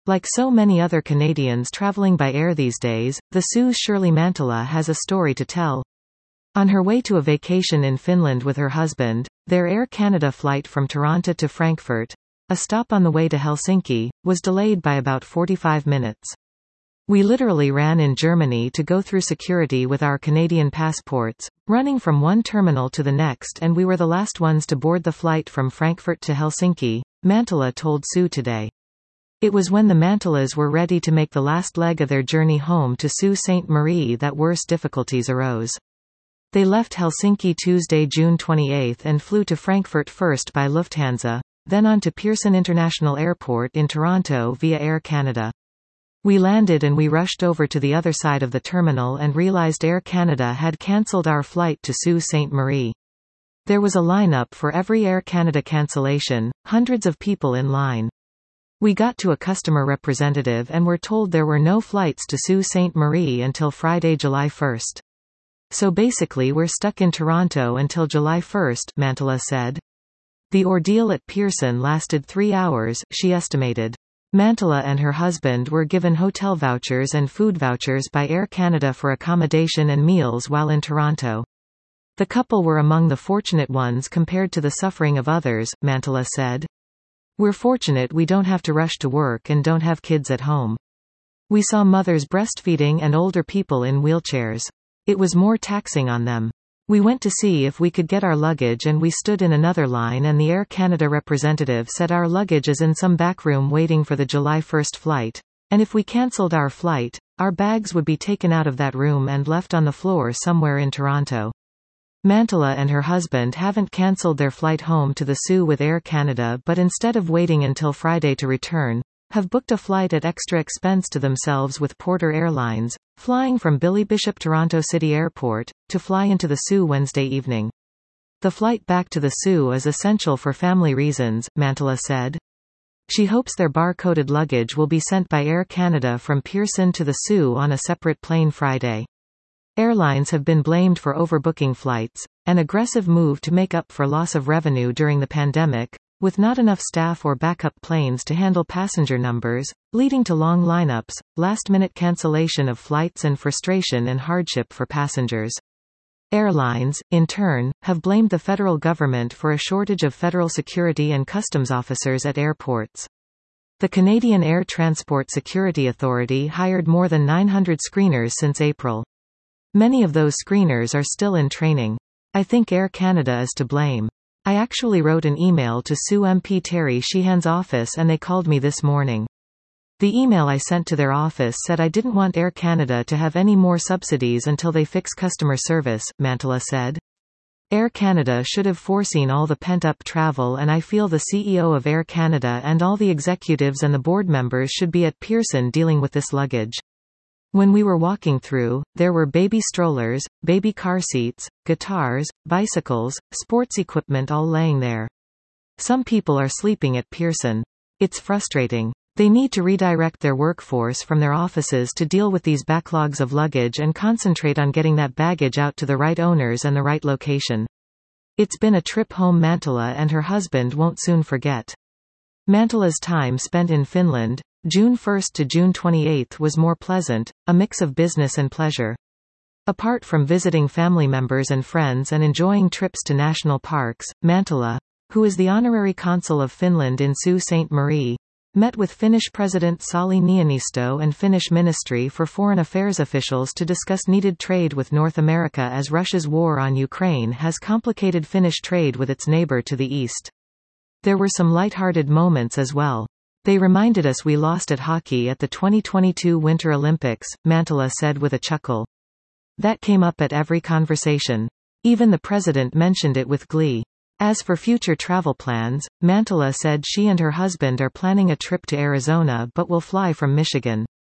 Like so many other Canadians traveling by air these days, the Sue's Shirley Mantala has a story to tell. On her way to a vacation in Finland with her husband, their Air Canada flight from Toronto to Frankfurt, a stop on the way to Helsinki, was delayed by about 45 minutes. We literally ran in Germany to go through security with our Canadian passports, running from one terminal to the next, and we were the last ones to board the flight from Frankfurt to Helsinki, Mantala told Sue today. It was when the Mantalas were ready to make the last leg of their journey home to Sault Ste. Marie that worse difficulties arose. They left Helsinki Tuesday, June 28 and flew to Frankfurt first by Lufthansa, then on to Pearson International Airport in Toronto via Air Canada. We landed and we rushed over to the other side of the terminal and realized Air Canada had cancelled our flight to Sault Ste. Marie. There was a lineup for every Air Canada cancellation, hundreds of people in line. We got to a customer representative and were told there were no flights to Sault Ste. Marie until Friday, July 1. So basically we're stuck in Toronto until July 1, Mantala said. The ordeal at Pearson lasted 3 hours, she estimated. Mantala and her husband were given hotel vouchers and food vouchers by Air Canada for accommodation and meals while in Toronto. The couple were among the fortunate ones compared to the suffering of others, Mantala said. We're fortunate we don't have to rush to work and don't have kids at home. We saw mothers breastfeeding and older people in wheelchairs. It was more taxing on them. We went to see if we could get our luggage and we stood in another line and the Air Canada representative said our luggage is in some back room waiting for the July 1 flight, and if we cancelled our flight, our bags would be taken out of that room and left on the floor somewhere in Toronto. Mantala and her husband haven't cancelled their flight home to the Soo with Air Canada but instead of waiting until Friday to return, have booked a flight at extra expense to themselves with Porter Airlines, flying from Billy Bishop Toronto City Airport, to fly into the Soo Wednesday evening. The flight back to the Soo is essential for family reasons, Mantala said. She hopes their bar-coded luggage will be sent by Air Canada from Pearson to the Soo on a separate plane Friday. Airlines have been blamed for overbooking flights, an aggressive move to make up for loss of revenue during the pandemic, with not enough staff or backup planes to handle passenger numbers, leading to long lineups, last-minute cancellation of flights and frustration and hardship for passengers. Airlines, in turn, have blamed the federal government for a shortage of federal security and customs officers at airports. The Canadian Air Transport Security Authority hired more than 900 screeners since April. Many of those screeners are still in training. I think Air Canada is to blame. I actually wrote an email to Sue MP Terry Sheehan's office and they called me this morning. The email I sent to their office said I didn't want Air Canada to have any more subsidies until they fix customer service, Mantala said. Air Canada should have foreseen all the pent-up travel and I feel the CEO of Air Canada and all the executives and the board members should be at Pearson dealing with this luggage. When we were walking through, there were baby strollers, baby car seats, guitars, bicycles, sports equipment all laying there. Some people are sleeping at Pearson. It's frustrating. They need to redirect their workforce from their offices to deal with these backlogs of luggage and concentrate on getting that baggage out to the right owners and the right location. It's been a trip home Mantala and her husband won't soon forget. Mantala's time spent in Finland, June 1 to June 28, was more pleasant, a mix of business and pleasure. Apart from visiting family members and friends and enjoying trips to national parks, Mantala, who is the honorary consul of Finland in Sault Ste. Marie, met with Finnish President Sauli Niinisto and Finnish Ministry for Foreign Affairs officials to discuss needed trade with North America as Russia's war on Ukraine has complicated Finnish trade with its neighbor to the east. There were some light-hearted moments as well. They reminded us we lost at hockey at the 2022 Winter Olympics, Mantala said with a chuckle. That came up at every conversation. Even the president mentioned it with glee. As for future travel plans, Mantala said she and her husband are planning a trip to Arizona but will fly from Michigan.